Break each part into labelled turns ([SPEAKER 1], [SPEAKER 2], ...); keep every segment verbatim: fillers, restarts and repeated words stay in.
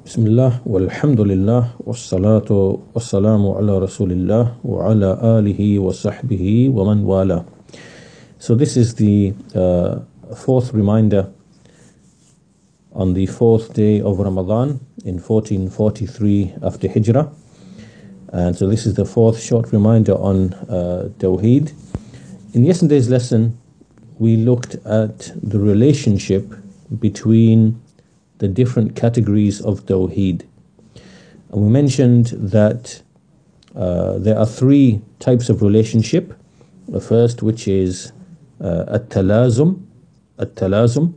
[SPEAKER 1] Bismillah, walhamdulillah, wassalatu wassalamu ala rasulillah wa ala alihi wa sahbihi wa man wala. So this is the uh, fourth reminder on the fourth day of Ramadan in fourteen forty-three after Hijrah. And so this is the fourth short reminder on uh, Tawheed. In yesterday's lesson, we looked at the relationship between the different categories of Tawheed. And we mentioned that uh, there are three types of relationship. The first, which is uh, at-talazum, at-talazum.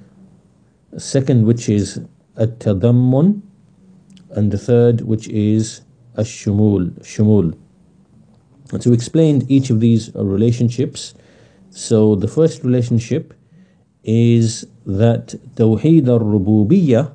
[SPEAKER 1] Second, which is at-tadammun. And the third, which is ash-shumul, shumul. And so we explained each of these uh, relationships. So the first relationship is that Tawheed al-Rububiyyah,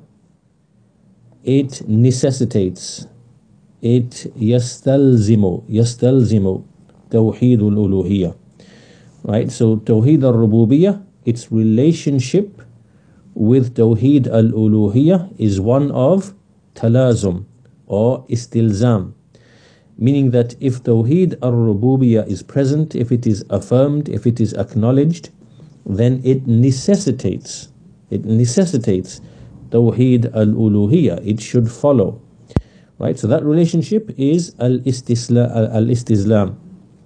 [SPEAKER 1] it necessitates, it yastalzimu, yastalzimu Tawheed al-Uluhiyyah. Right, so Tawheed al-Rububiyyah, its relationship with Tawheed al-Uluhiyyah is one of talazum or istilzam. Meaning that if Tawheed al-Rububiyyah is present, if it is affirmed, if it is acknowledged, then it necessitates, it necessitates Tawheed al-Uluhiyyah. It should follow. Right? So that relationship is al-istisla, al-istizlam.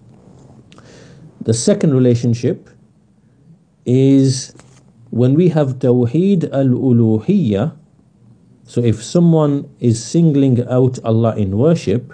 [SPEAKER 1] The second relationship is when we have Tawheed al-Uluhiyyah. So if someone is singling out Allah in worship,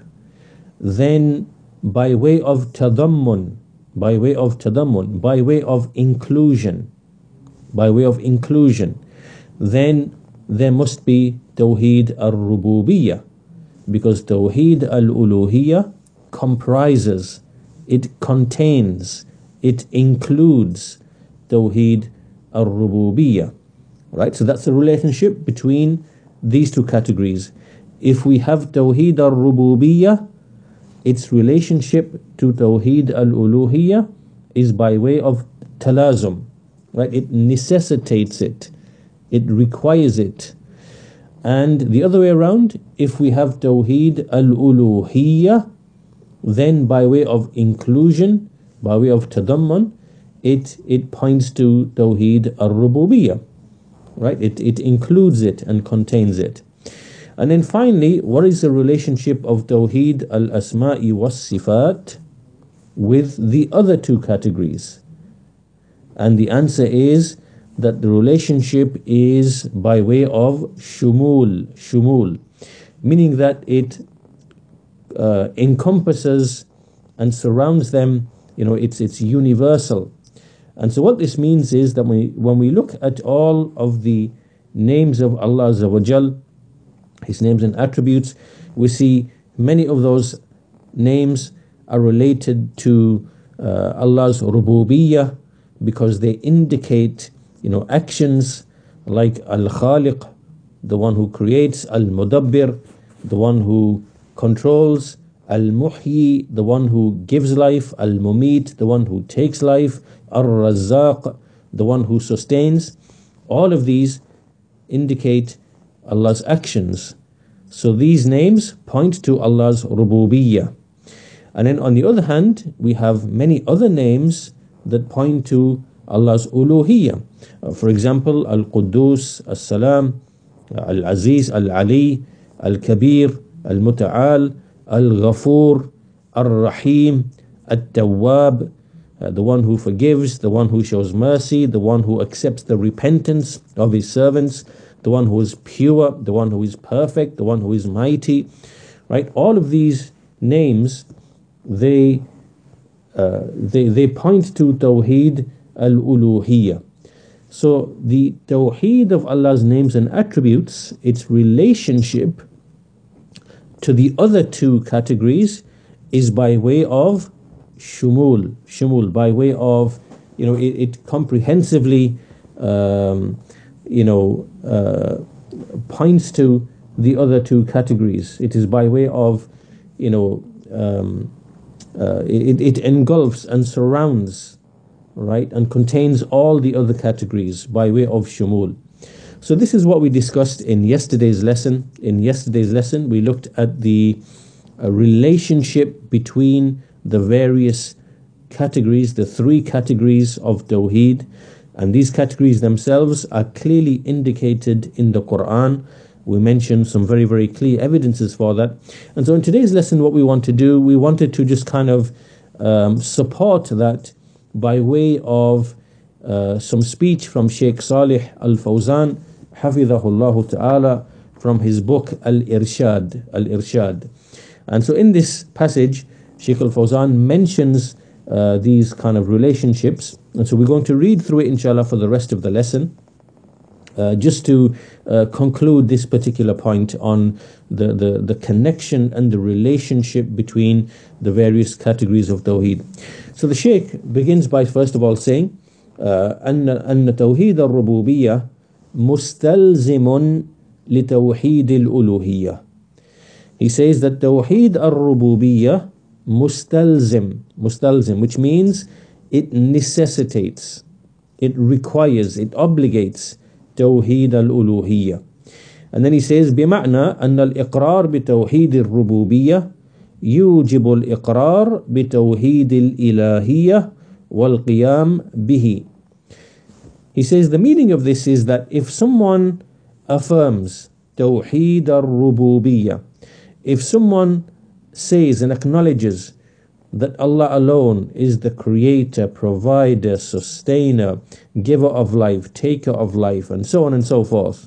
[SPEAKER 1] then by way of tadammun, by way of tadammun, by way of inclusion, by way of inclusion, then there must be Tawheed al-Rububiyyah, because Tawheed al-Uluhiyyah comprises, it contains, it includes Tawheed al-Rububiyyah. Right? So that's the relationship between these two categories. If we have Tawheed al-Rububiyyah, its relationship to Tawheed al-Uluhiyyah is by way of talazum, right? It necessitates it, it requires it. And the other way around, if we have Tawheed al-Uluhiyyah, then by way of inclusion, by way of tadammun, it it points to Tawheed al-Rububiyyah, right? It it includes it and contains it. And then finally, what is the relationship of Tawheed al-Asma'i was-Sifat with the other two categories? And the answer is that the relationship is by way of shumul, shumul, meaning that it uh, encompasses and surrounds them, you know, it's it's universal. And so what this means is that when we, when we look at all of the names of Allah Azza wa Jal, His names and attributes, we see many of those names are related to uh, Allah's rububiyyah, because they indicate, you know, actions like Al-Khaliq, the one who creates, Al-Mudabbir, the one who controls, Al-Muhyi, the one who gives life, Al-Mumit, the one who takes life, Ar-Razzaq, the one who sustains. All of these indicate Allah's actions. So these names point to Allah's rububiyyah. And then on the other hand, we have many other names that point to Allah's uluhiyyah. Uh, for example, Al-Quddus, As-Salam, Al-Aziz, Al-Ali, Al-Kabir, Al-Muta'al, Al-Ghafur, Ar-Rahim, At-Tawwab, uh, the one who forgives, the one who shows mercy, the one who accepts the repentance of his servants, the one who is pure, the one who is perfect, the one who is mighty, right? All of these names, they uh, they they point to Tawheed al-Uluhiyyah. So the Tawheed of Allah's names and attributes, its relationship to the other two categories is by way of shumul, shumul, by way of, you know, it, it comprehensively um, you know, uh, points to the other two categories. It is by way of, you know, um, uh, it, it engulfs and surrounds, right, and contains all the other categories by way of shumul. So this is what we discussed in yesterday's lesson. In yesterday's lesson, we looked at the uh, relationship between the various categories, the three categories of Tawheed, and these categories themselves are clearly indicated in the Quran. We mentioned some very, very clear evidences for that. And so in today's lesson, what we want to do, we wanted to just kind of um, support that by way of uh, some speech from Sheikh Salih Al-Fawzan, Hafidhahullah Ta'ala, from his book Al-Irshad. Al-Irshad. And so in this passage, Sheikh Al-Fawzan mentions uh, these kind of relationships. And so we're going to read through it, inshallah, for the rest of the lesson. Uh, just to uh, conclude this particular point on the, the, the connection and the relationship between the various categories of Tawheed. So the Shaykh begins by first of all saying, أن أن توحيد الربوبية مستلزم لتوحيد الألوهية. He says that توحيد الربوبية mustalzim, mustalzim, which means it necessitates, it requires, it obligates توحيد الألوهية. And then he says بمعنى أن الإقرار بتوحيد الربوبية يوجب الإقرار بتوحيد الإلهية والقيام به. He says the meaning of this is that if someone affirms توحيد الربوبية, if someone says and acknowledges that Allah alone is the creator, provider, sustainer, giver of life, taker of life, and so on and so forth,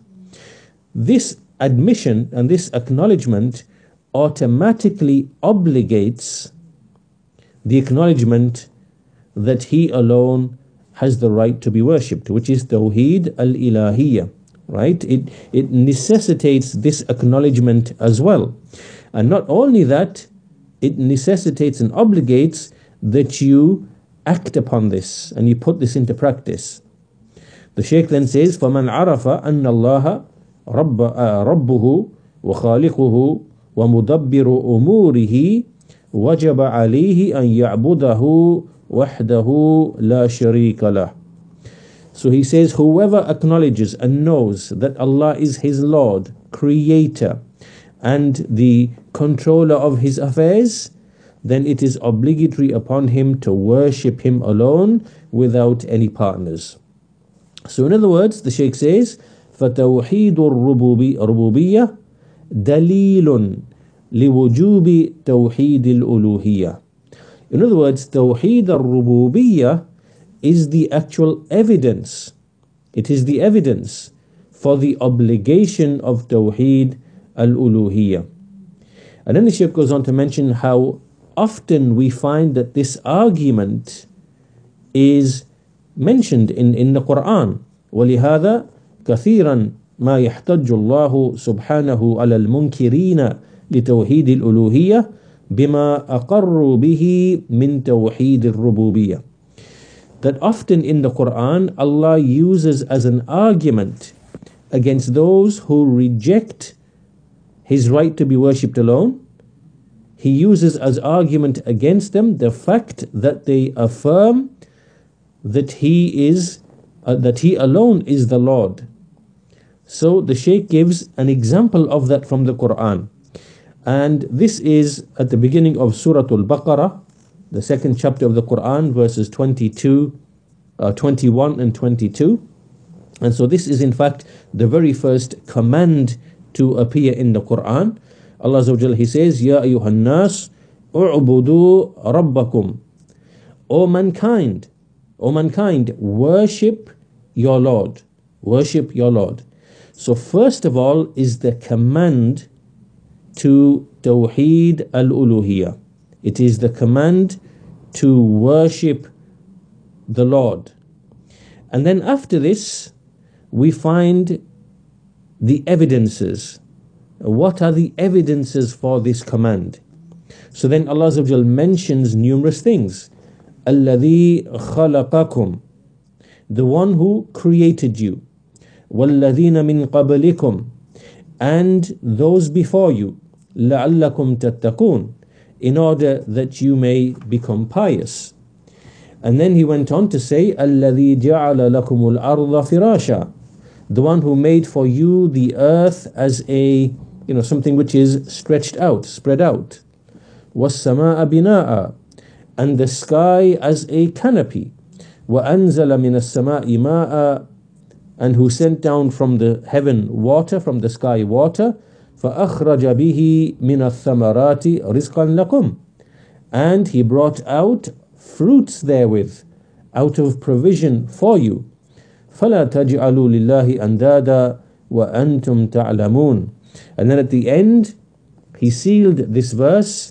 [SPEAKER 1] this admission and this acknowledgement automatically obligates the acknowledgement that He alone has the right to be worshipped, which is Tawheed al-Ilahiyya, right? It, it necessitates this acknowledgement as well. And not only that, it necessitates and obligates that you act upon this and you put this into practice. The Shaykh then says, فَمَنْ عَرَفَ أَنَّ اللَّهَ رَبَّ رَبُّهُ وَخَالِقُهُ وَمُدَبِّرُ أُمُورِهِ وَجَبَ عَلَيْهِ أَنْ يَعْبُدَهُ وَحْدَهُ لَا شَرِيكَ لَهُ. So he says, whoever acknowledges and knows that Allah is his Lord, Creator, and the controller of his affairs, then it is obligatory upon him to worship him alone without any partners. So in other words, the Shaykh says, فَتَوْحِيدُ الرُّبُوبِيَّةِ دَلِيلٌ لِوُجُوبِ تَوْحِيدِ الْأُلُوهِيَّةِ. In other words, Tawheed al-Rububiyyah is the actual evidence. It is the evidence for the obligation of Tawheed al-Uluhiyyah. And then the Shaykh goes on to mention how often we find that this argument is mentioned in, in the Quran. وَلِهَذَا كَثِيرًا مَا يَحْتَجُّ اللَّهُ سُبْحَانَهُ عَلَى الْمُنْكِرِينَ لِتَوْحِيدِ الْأُلُوهِيَّةِ بِمَا أَقَرُّوا بِهِ مِنْ تَوْحِيدِ الرُّبُوبِيَّةِ. That often in the Quran, Allah uses as an argument against those who reject His right to be worshipped alone. He uses as argument against them the fact that they affirm that He is, uh, that He alone is the Lord. So the Shaykh gives an example of that from the Quran. And this is at the beginning of Surah Al-Baqarah, the second chapter of the Quran, verses twenty-two, uh, twenty-one and twenty-two. And so this is in fact the very first command to appear in the Quran. Allah Azza wa Jalla, He says, Ya ayyuhan nas, u'budu rabbakum. O mankind, O mankind, worship your Lord. Worship your Lord. So first of all is the command to Tawheed al-Uluhiyyah. It is the command to worship the Lord. And then after this, we find the evidences. What are the evidences for this command? So then Allah Azza wa Jal mentions numerous things. الَّذِي خَلَقَكُمْ, the one who created you. وَالَّذِينَ مِنْ قَبْلِكُمْ, and those before you. لَعَلَّكُمْ تَتَّقُونَ, in order that you may become pious. And then he went on to say, الَّذِي جَعَلَ لَكُمُ الْأَرْضَ فِرَاشًا, the one who made for you the earth as a, you know, something which is stretched out, spread out. وَالسَّمَاءَ بِنَاءً, and the sky as a canopy. وَأَنزَلَ مِنَ السَّمَاءِ مَاءً, and who sent down from the heaven water, from the sky water. فَأَخْرَجَ بِهِ مِنَ الثَّمَرَاتِ رِزْقًا لَكُمْ, and he brought out fruits therewith, out of provision for you. فَلَا تَجْعَلُوا لِلَّهِ أَنْدَادًا وَأَنْتُمْ تَعْلَمُونَ. And then at the end, he sealed this verse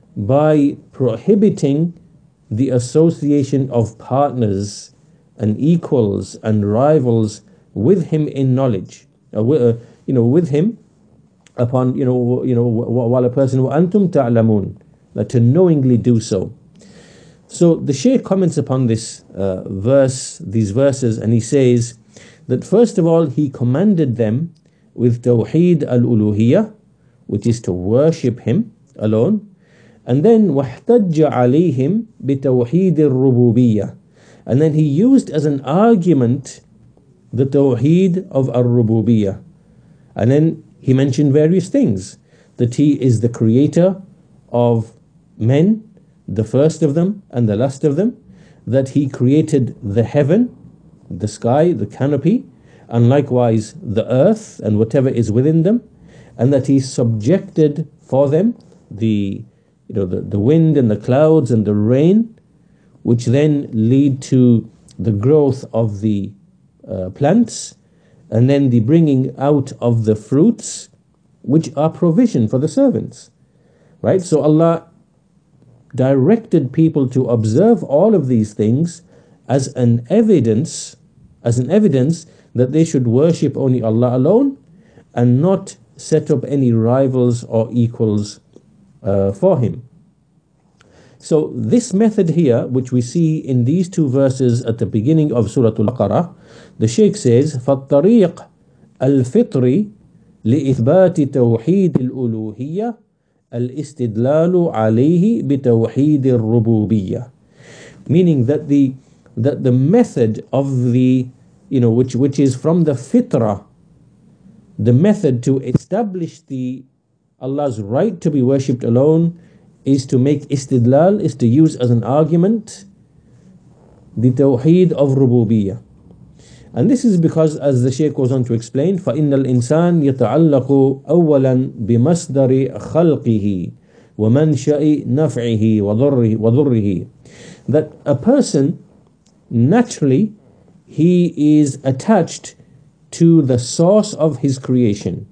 [SPEAKER 1] by prohibiting the association of partners and equals and rivals with him in knowledge, uh, uh, you know, with him upon, you know, you know, while a person, وَأَنْتُمْ تَعْلَمُونَ, that to knowingly do so. So the Shaykh comments upon this uh, verse, these verses, and he says that first of all, he commanded them with Tawheed al-Uluhiyah, which is to worship him alone. And then وَاحْتَجَّ عَلَيْهِمْ بِتَوْحِيدِ الرُّبُوبِيَّةِ, and then he used as an argument the Tawheed of al-Rububiyyah. And then he mentioned various things, that he is the creator of men, the first of them and the last of them, that he created the heaven, the sky, the canopy, and likewise the earth and whatever is within them, and that he subjected for them the you know the, the wind and the clouds and the rain, which then lead to the growth of the uh, plants, and then the bringing out of the fruits, which are provision for the servants. Right? So Allah directed people to observe all of these things as an evidence, as an evidence that they should worship only Allah alone and not set up any rivals or equals uh, for him. So this method here, which we see in these two verses at the beginning of Surah Al-Baqarah, the Shaykh says, فَالطَّرِيقُ الْفِطْرِ لِإِثْبَاتِ تَوْحِيدِ الْأُلُوهِيَّةِ الْإِسْتِدْلَالُ عَلَيْهِ بِتَوْحِيدِ الرُّبُوبِيَّةِ, meaning that the that the method of the you know which which is from the fitrah, the method to establish the Allah's right to be worshipped alone, is to make istidlal, is to use as an argument the tawheed of rububiyyah. And this is because, as the Shaykh goes on to explain, فَإِنَّ الْإِنسَانِ يَتَعَلَّقُ أَوَّلًا بِمَصْدَرِ خَلْقِهِ وَمَنْشَأِ نَفْعِهِ وَضُرِّهِ, that a person, naturally, he is attached to the source of his creation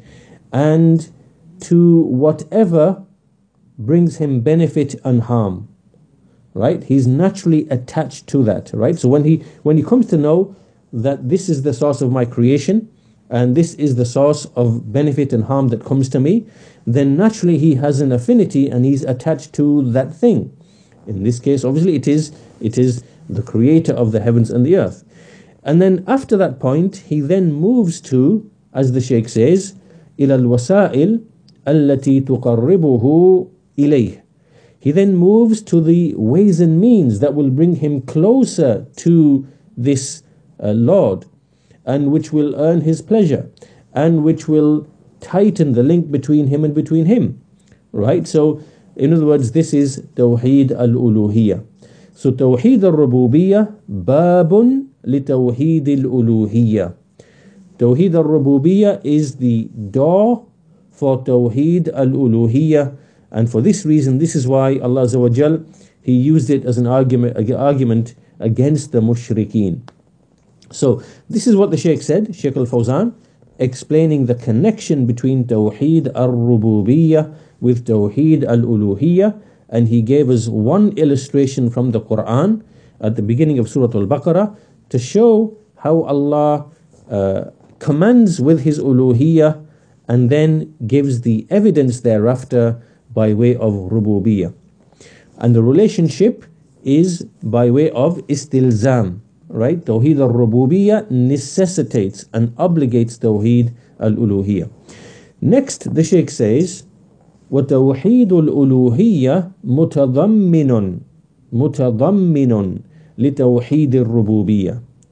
[SPEAKER 1] and to whatever brings him benefit and harm. Right? He's naturally attached to that. Right? So when he when he comes to know that this is the source of my creation and this is the source of benefit and harm that comes to me, then naturally he has an affinity and he's attached to that thing. In this case, obviously, it is it is the creator of the heavens and the earth. And then after that point, he then moves to, as the Shaykh says, إِلَى الْوَسَائِلِ الَّتِي تُقَرِّبُهُ إِلَيْهِ. He then moves to the ways and means that will bring him closer to this uh, Lord, and which will earn his pleasure, and which will tighten the link between him and between him. Right? So, in other words, this is Tawheed al-Uluhiyah. So, Tawheed al-Rububiyyah, Babun li Tawheed al-Uluhiyah. Tawheed al-Rububiyyah is the door for Tawheed al-Uluhiyah, and for this reason, this is why Allah Azza wa Jal, He used it as an argument, argument against the mushrikeen. So, this is what the Shaykh said, Shaykh al-Fawzan, explaining the connection between Tawheed al-Rububiyyah with Tawheed al-Uluhiyah, and he gave us one illustration from the Quran at the beginning of Surah Al-Baqarah to show how Allah uh, commands with His Uluhiyah and then gives the evidence thereafter by way of Rububiyyah. And the relationship is by way of Istilzam. Right? Tawheed al-Rububiyyah necessitates and obligates Tawheed al-Uluhiyah. Next, the Shaykh says, وَتَوْحِيدُ الْأُلُوهِيَّةِ مُتَضَمِّنٌ مُتَضَمِّنٌ لِتَوْحِيدِ الرُّبُوبِيَّةِ.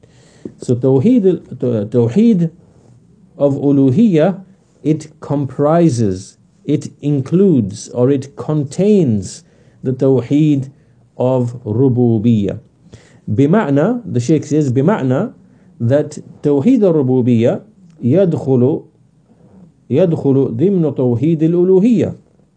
[SPEAKER 1] So Tawheed, Tawheed of Uluhiyya, it comprises, it includes, or it contains the Tawheed of Rububiyyah. Bima'na, the Shaykh says, Bima'na, that Tawheed al-Rububiyyah يدخل يدخل ضمن توحيد الألوهية,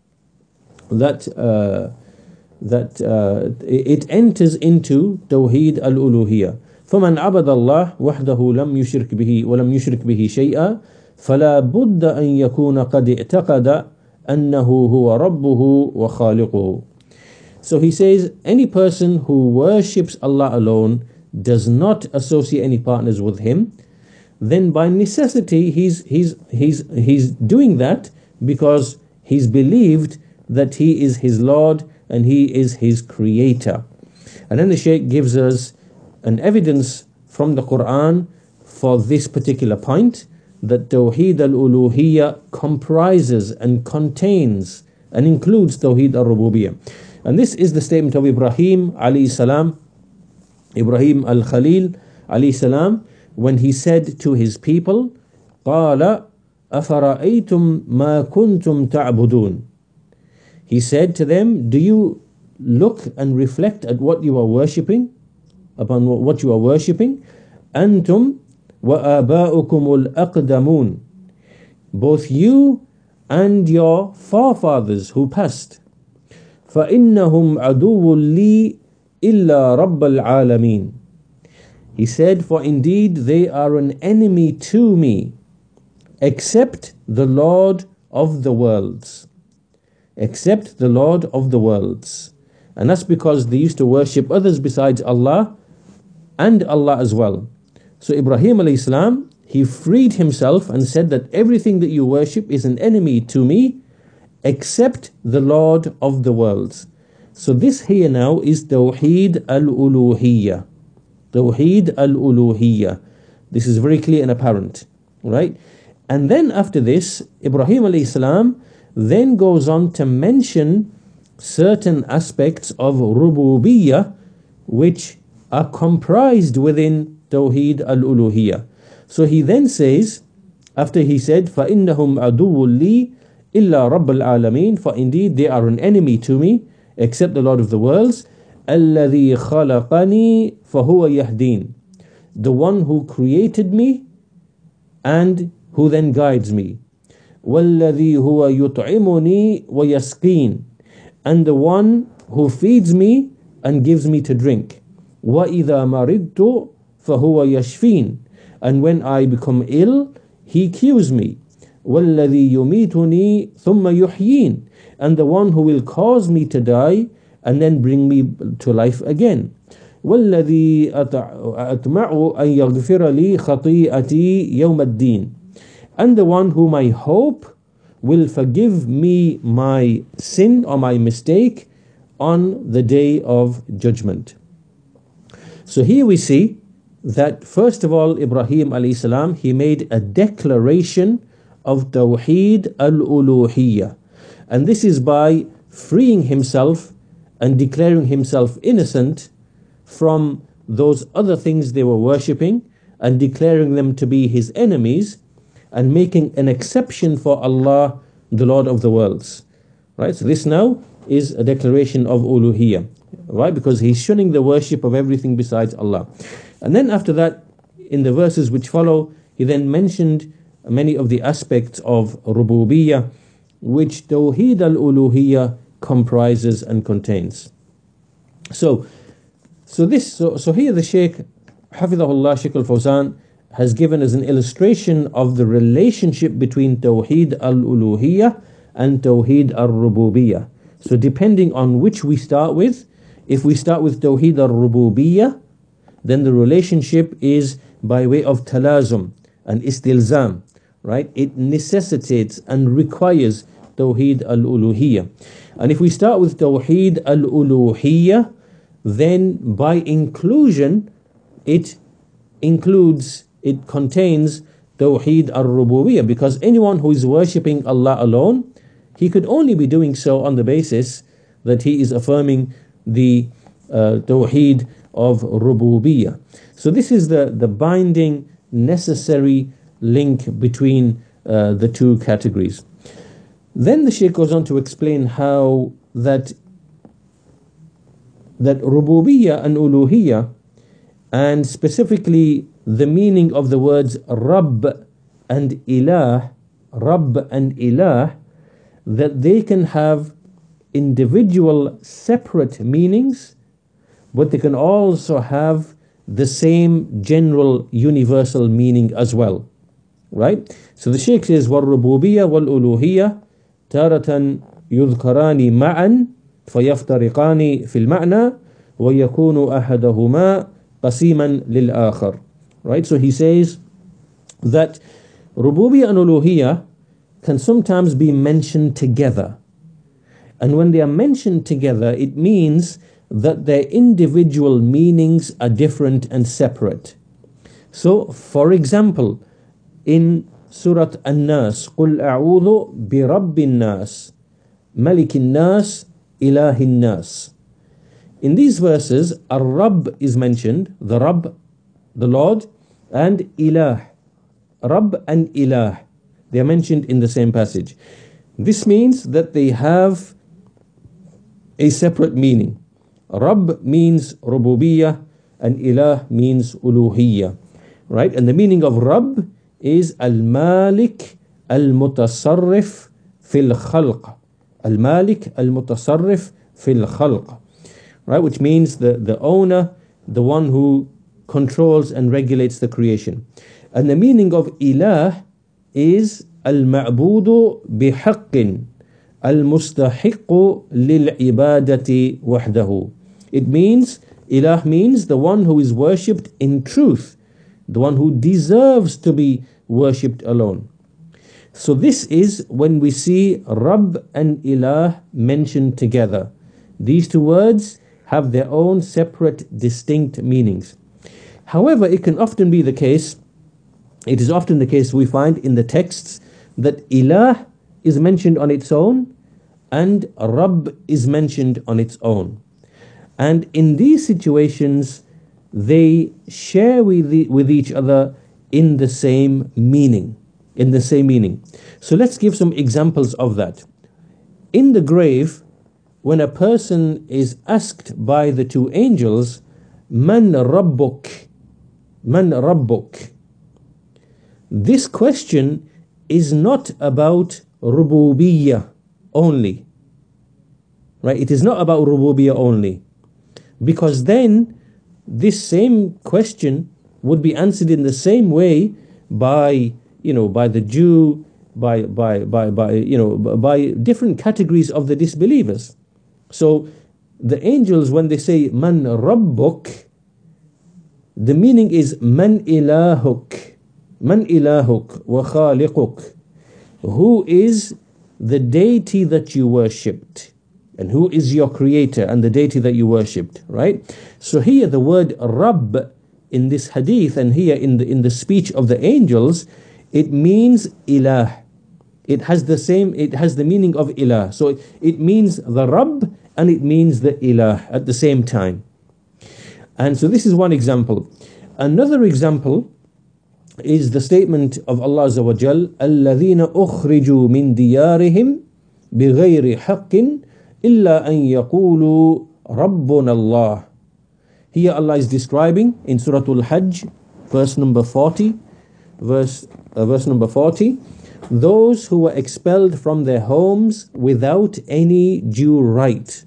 [SPEAKER 1] that uh, that uh, it enters into Tawheed al-Uluhiyya. فمن عبد الله وحده لم يشرك به ولم يشرك به شيئا فلا بد أن يكون قد اعتقد أنه هو ربه وخالقه. So he says, any person who worships Allah alone, does not associate any partners with him, then by necessity he's he's he's he's doing that because he's believed that he is his Lord and he is his creator. And then the Shaykh gives us an evidence from the Quran for this particular point, that Tawheed al-Uluhiyya comprises and contains and includes Tawheed al-Rububiyyah. And this is the statement of Ibrahim alayhi salam, Ibrahim al-Khalil alayhi salam, when he said to his people, قَالَ أَفَرَأَيْتُمْ مَا كُنْتُمْ تَعْبُدُونَ. He said to them, do you look and reflect at what you are worshipping, upon what you are worshipping? أَنْتُمْ وَآبَاؤُكُمُ الْأَقْدَمُونَ. Both you and your forefathers who passed. فَإِنَّهُمْ عَدُوٌّ لِي إِلَّا رَبَّ الْعَالَمِينَ. He said, for indeed they are an enemy to me, except the Lord of the worlds. Except the Lord of the worlds. And that's because they used to worship others besides Allah, and Allah as well. So Ibrahim alayhi salam, he freed himself and said that everything that you worship is an enemy to me, except the Lord of the worlds. So this here now is Tawheed al-Uluhiyya. Tawheed al-Uluhiyya. This is very clear and apparent, right? And then after this, Ibrahim alayhi salam then goes on to mention certain aspects of Rububiyyah which are comprised within Tawheed al-Uluhiyya. So he then says, after he said, فَإِنَّهُمْ عَدُوٌّ لِي إِلَّا رَبَّ الْعَالَمِينَ, for indeed they are an enemy to me, except the Lord of the worlds. الَّذِي خَلَقَنِي فَهُوَ يَهْدِينَ. The one who created me and who then guides me. وَالَّذِي هُوَ يُطْعِمُنِي وَيَسْقِينَ. And the one who feeds me and gives me to drink. وَإِذَا مَرِضْتُ فَهُوَ يَشْفِينَ. And when I become ill, he cures me. وَالَّذِي يُمِيتُنِي ثُمَّ يُحْيِينَ. And the one who will cause me to die and then bring me to life again. وَالَّذِي أَطْمَعُ أَن يَغْفِرَ لِي خَطِيئَتِي يَوْمَ الدِّينِ. And the one whom I hope will forgive me my sin or my mistake on the day of judgment. So here we see that first of all, Ibrahim alayhi salam, he made a declaration of Tawheed al-Uluhiyya. And this is by freeing himself and declaring himself innocent from those other things they were worshipping and declaring them to be his enemies and making an exception for Allah, the Lord of the worlds. Right? So this now is a declaration of Uluhiyya. Right? Because he's shunning the worship of everything besides Allah. And then after that, in the verses which follow, he then mentioned many of the aspects of Rububiyyah, which Tawheed al-Uluhiyya comprises and contains. So, so this, so, so here the Shaykh, Hafidhahullah, Shaykh al-Fawzan, has given us an illustration of the relationship between Tawheed al-Uluhiyya and Tawheed al-Rububiyyah. So depending on which we start with, if we start with Tawheed al-Rububiyyah, then the relationship is by way of talazum and istilzam, right? It necessitates and requires Tawheed al-Uluhiyya. And if we start with Tawheed al-Uluhiyya, then by inclusion, it includes, it contains Tawheed al-Rububiyyah, because anyone who is worshipping Allah alone, he could only be doing so on the basis that he is affirming the uh, Tawheed of rububiyyah. So this is the, the binding, necessary link between uh, the two categories. Then the Shaykh goes on to explain how that that rububiyyah and uluhiyyah, and specifically the meaning of the words Rabb and Ilah, Rabb and Ilah, that they can have individual separate meanings, but they can also have the same general universal meaning as well. Right? So the Shaykh says, وَالرُّبُوبِيَّةِ وَالْأُلُوهِيَّةِ تَارَةً يُذْكَرَانِ مَعًا فَيَفْتَرِقَانِ فِي الْمَعْنَى وَيَكُونُ أَحَدَهُمَا قَسِيمًا لِلْآخَرِ. Right? So he says that rububiyyah and uluhiyyah can sometimes be mentioned together. And when they are mentioned together, it means that their individual meanings are different and separate. So, for example, in Surah An-Nas, قُلْ أَعُوذُ بِرَبِّ النَّاسِ مَلِكِ النَّاسِ إِلَهِ النَّاسِ. In these verses, Ar-Rabb is mentioned, the Rabb, the Lord, and Ilah, Rabb and Ilah. They are mentioned in the same passage. This means that they have a separate meaning. Rabb means rububiyyah and Ilah means uluhiyyah. Right? And the meaning of Rabb is Al-Malik Al-Mutasarrif Fil Khalq. Al-Malik Al-Mutasarrif Fil Khalq. Right? Which means the, the owner, the one who controls and regulates the creation. And the meaning of Ilah is Al-Ma'budu Bihaqqin Al-Mustahiqu Lil-Ibadati Wahdahu. It means, Ilah means the one who is worshipped in truth, the one who deserves to be worshipped alone. So this is when we see Rabb and Ilah mentioned together. These two words have their own separate, distinct meanings. However, it can often be the case, it is often the case we find in the texts that Ilah is mentioned on its own and Rabb is mentioned on its own. And in these situations, they share with, the, with each other in the same meaning. In the same meaning. So let's give some examples of that. In the grave, when a person is asked by the two angels, Man Rabbuk? Man Rabbuk? This question is not about rububiyyah only. Right? It is not about rububiyyah only. Because then this same question would be answered in the same way by, you know, by the Jew, by by by by you know, by different categories of the disbelievers. So the angels, when they say Man Rabbuk, the meaning is Man Ilahuk, Man Ilahuk wa Khaliquk. Who is the deity that you worshipped? And who is your creator and the deity that you worshipped, right? So here the word Rabb in this hadith and here in the in the speech of the angels, it means Ilah. It has the same, it has the meaning of Ilah. So it, it means the Rabb and it means the Ilah at the same time. And so this is one example. Another example is the statement of Allah Azza wa Jal, الَّذِينَ أُخْرِجُوا مِن دِيَارِهِمْ بِغَيْرِ حَقٍّ إِلَّا أَن يَقُولُوا رَبُّنَا اللَّهِ. Here Allah is describing in Surah Al-Hajj, verse number forty, verse, uh, verse number forty, those who were expelled from their homes without any due right,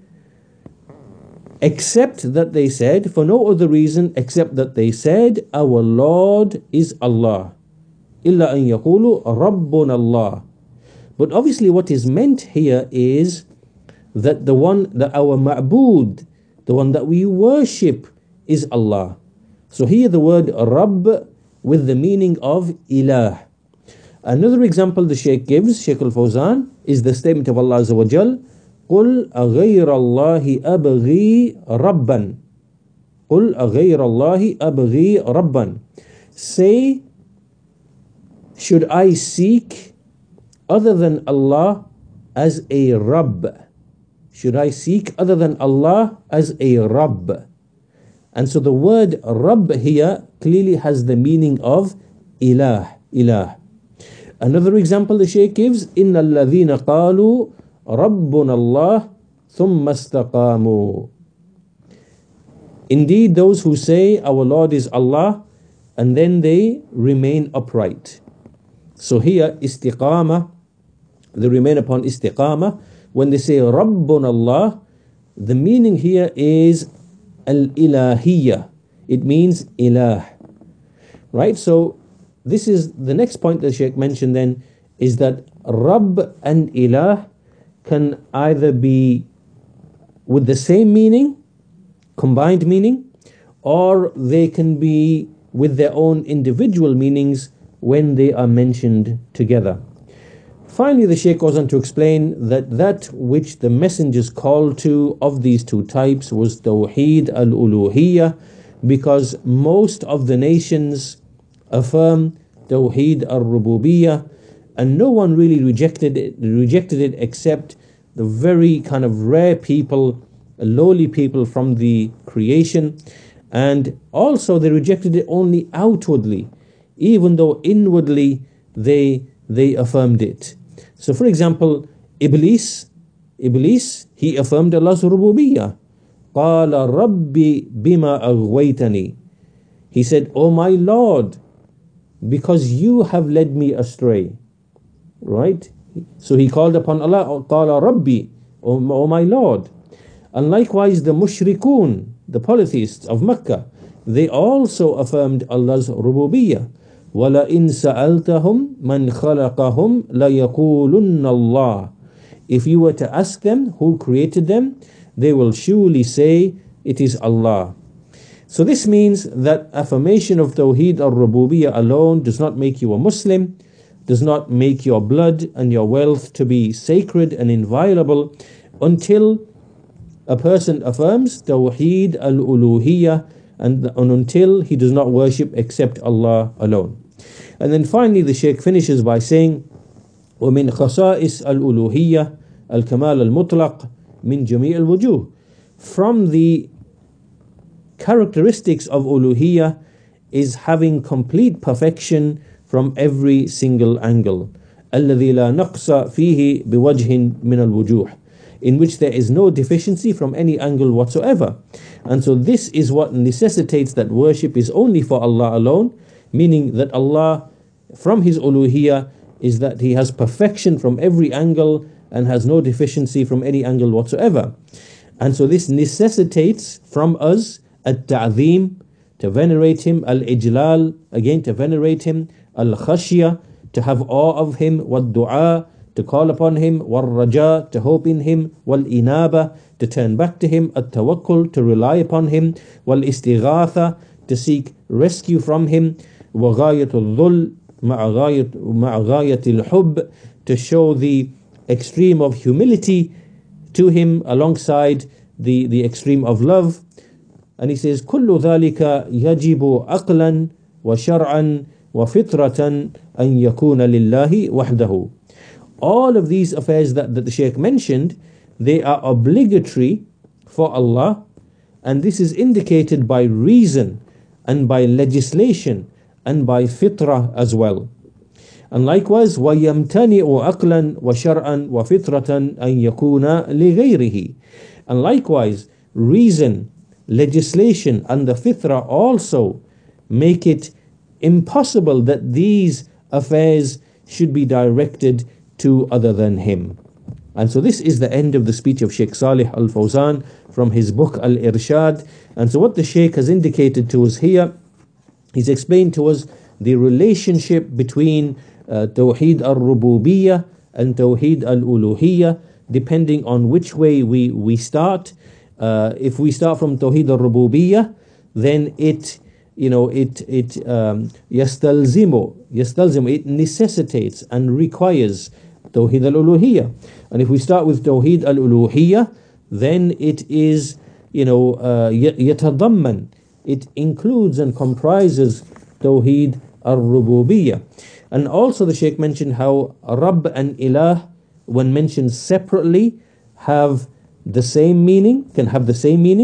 [SPEAKER 1] except that they said, for no other reason except that they said, our Lord is Allah. إِلَّا أَن يَقُولُوا رَبُّنَا اللَّهِ. But obviously what is meant here is that the one, that our ma'bud, the one that we worship is Allah. So here the word Rabb with the meaning of Ilah. Another example the Shaykh gives, Shaykh Al-Fawzan, is the statement of Allah Azza wa Jal, قُلْ أَغَيْرَ اللَّهِ أَبْغِي رَبًّا. قُلْ أَغَيْرَ اللَّهِ أَبْغِي رَبًّا. Say, should I seek other than Allah as a Rabb? Should I seek other than Allah as a Rabb? And so the word Rabb here clearly has the meaning of ilah, ilah. Another example the Shaykh gives, إِنَّ الَّذِينَ قَالُوا رَبُّنَا اللَّهُ ثُمَّ اسْتَقَامُوا. Indeed, those who say our Lord is Allah and then they remain upright. So here, istiqama, they remain upon istiqama. When they say Rabbun Allah, the meaning here is al-ilahiyya. It means ilah. Right? So this is the next point the Shaykh mentioned then, is that Rabb and ilah can either be with the same meaning, combined meaning, or they can be with their own individual meanings when they are mentioned together. Finally, the Shaykh goes on to explain that that which the messengers called to of these two types was Tawheed al-Uluhiyyah, because most of the nations affirm Tawheed al-Rububiyyah, and no one really rejected it, rejected it except the very kind of rare people, lowly people from the creation. And also they rejected it only outwardly, even though inwardly they they affirmed it. So for example, Iblis, Iblis, he affirmed Allah's rububiyyah. قَالَ رَبِّ بِمَا أَغْوَيْتَنِي. He said, "Oh my Lord, because you have led me astray." Right? So he called upon Allah, قَالَ رَبِّ, oh, oh my Lord. And likewise the mushrikun, the polytheists of Mecca, they also affirmed Allah's rububiyyah. وَلَئِن سَأَلْتَهُمْ مَنْ خَلَقَهُمْ لَيَقُولُنَّ اللَّهِ. If you were to ask them who created them, they will surely say it is Allah. So this means that affirmation of Tawheed al-Rububiyyah alone does not make you a Muslim, does not make your blood and your wealth to be sacred and inviolable, until a person affirms Tawheed al-Uluhiyyah, and, and until he does not worship except Allah alone. And then finally the Shaykh finishes by saying, وَمِنْ خَصَائِصِ الْأُلُوهِيَّةِ الْكَمَالَ الْمُطْلَقِ مِنْ جَمِيعِ الْوُجُوهِ. From the characteristics of uluhiyyah is having complete perfection from every single angle. الَّذِي لَا نَقْصَ فِيهِ بِوَجْهٍ مِنَ الْوُجُوهِ, in which there is no deficiency from any angle whatsoever. And so this is what necessitates that worship is only for Allah alone, meaning that Allah, from His uluhiyyah, is that He has perfection from every angle and has no deficiency from any angle whatsoever. And so this necessitates from us at-ta'zeem, to venerate Him, al-ijlal, again to venerate Him, al-khashya, to have awe of Him, wal-du'a, to call upon Him, wal-raja, to hope in Him, wal-inaba, to turn back to Him, at-tawakkul, to rely upon Him, wal-istighatha, to seek rescue from Him, wa-ghayatul dhul, ma'aghayatil hub, to show the extreme of humility to Him alongside the, the extreme of love. And he says, كُلُّ ذَلِكَ يَجِبُ أَقْلًا وَشَرْعًا وَفِطْرَةً أَنْ يَكُونَ لِلَّهِ وَحْدَهُ. All of these affairs that, that the Shaykh mentioned, they are obligatory for Allah, and this is indicated by reason and by legislation and by fitrah as well. And likewise, وَيَمْتَنِئُ أَقْلًا وَشَرْعًا وَفِطْرَةً أَنْ يَكُونَ لِغَيْرِهِ. And likewise, reason, legislation and the fitrah also make it impossible that these affairs should be directed to other than Him. And so this is the end of the speech of Shaykh Salih Al Fawzan from his book Al-Irshad. And so what the Shaykh has indicated to us here, he's explained to us the relationship between uh, Tawheed al-Rububiyyah and Tawheed al-Uluhiyyah, depending on which way we, we start. Uh, if we start from Tawheed al-Rububiyyah, then it, you know, it it um, yastalzimu, yastalzimu, it necessitates and requires Tawheed al-Uluhiyyah. And if we start with Tawheed al-Uluhiyyah, then it is, you know, uh, yatadamman, it includes and comprises Tawheed al-Rububiyyah. And also the Shaykh mentioned how Rabb and Ilah, when mentioned separately, have the same meaning, can have the same meaning,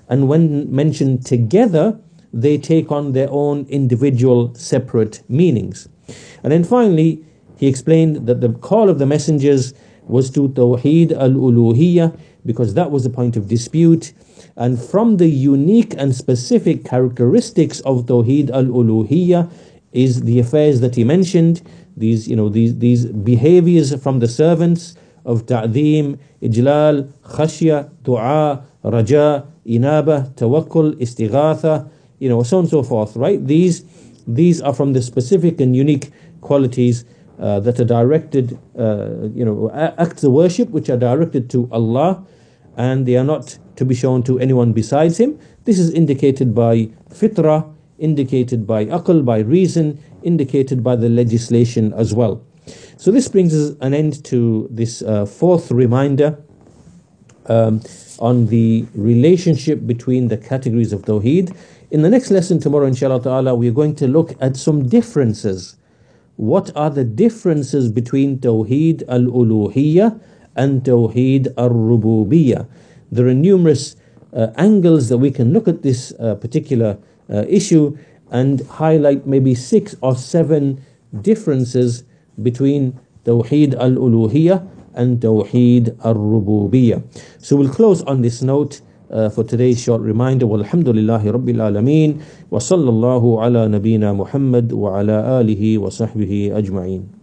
[SPEAKER 1] and when mentioned together, they take on their own individual separate meanings. And then finally, he explained that the call of the messengers was to Tawheed al-Uluhiyyah, because that was the point of dispute. And from the unique and specific characteristics of Tawheed al-Uluhiyyah is the affairs that he mentioned, these, you know, these, these behaviors from the servants of ta'zeem, ijlal, khashya, du'a, raja, inaba, tawakkul, istighatha, you know, so on and so forth, right? These, these are from the specific and unique qualities uh, that are directed, uh, you know, acts of worship which are directed to Allah, and they are not to be shown to anyone besides Him. This is indicated by fitrah, indicated by aql, by reason, indicated by the legislation as well. So this brings us an end to this uh, fourth reminder um, on the relationship between the categories of Tawheed. In the next lesson tomorrow, inshallah ta'ala, we are going to look at some differences. What are the differences between Tawheed al-Uluhiyyah and Tawheed al-Rububiyyah? There are numerous uh, angles that we can look at this uh, particular uh, issue and highlight maybe six or seven differences between Tawheed al-Uluhiyyah and Tawheed al-Rububiyyah. So we'll close on this note uh, for today's short reminder. Walhamdulillahi Rabbil Alameen wa sallallahu ala nabeena Muhammad wa ala alihi wa sahbihi ajma'een.